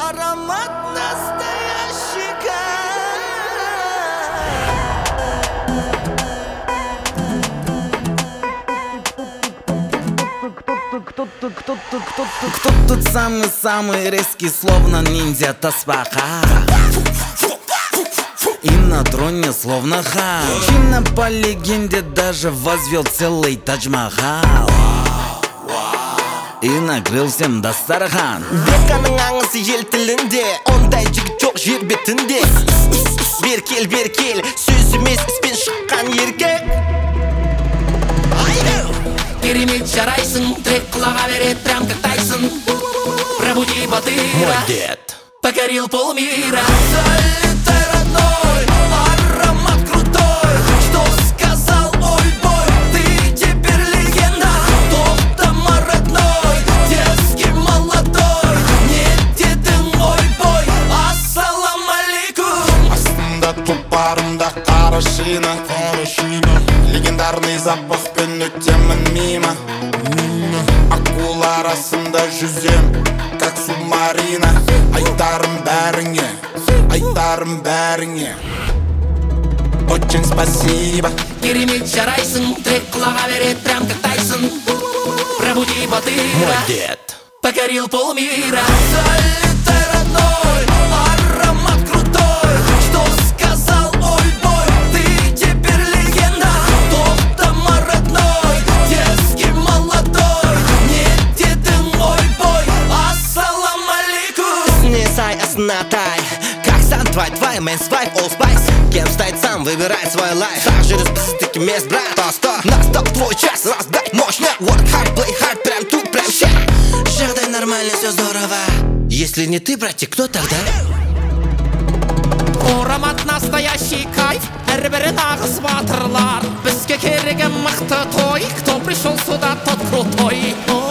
Аромат настоящий Кто тут самый-самый резкий, словно ниндзя Тасбаха? И на троне словно хан. Чина по легенде даже возвел целый Тадж-Махал. И накрыл всем Дастархан. Беканың аңысы ел тілінде, ондай жігіт жоқ жер бетінде. Бер кел, сөз емес іспен шыққан еркек. Керемет жарайсың, трек қылаға берет, прям как Тайсон. Пробуди батыра, Мой дед покорил полмира. Залетай, родной, аромат крутой. Что сказал, ой бой, ты теперь легенда. Топтама, родной, детский молодой. Не дедің ой бой, ассалам алейкум. Астында тұлпарымда қара шина, легендарный запахпен өтемін мимо. Акула арасында жүзем, как субмарина. Айтарым бәріңе Очень спасибо. Керемет жарайсың, трек қылаға берет, прям как Тайсон. Пробуди батыра, Мой дед покорил полмира. Залетай, родной, аромат крутой. Что сказал, ой бой, ты теперь легенда. Топтама, родной, детский молодой. Не дедің ой бой, ассалам алейкум. Не сай, оснатай, как сан твой мэн свайп, all spice. Кем стать сам, выбирай свой лайф. Так же расписать мест, брат. Настал твой час, раздай мощно. Work hard, play hard, прям тут, прям ща. Жағдай нормально, все здорово. Если не ты, братик, кто тогда? Аромат настоящий кайф, әрбірі нағыз батырлар. Бізге керегі мықты той, кто пришел сюда, тот крутой.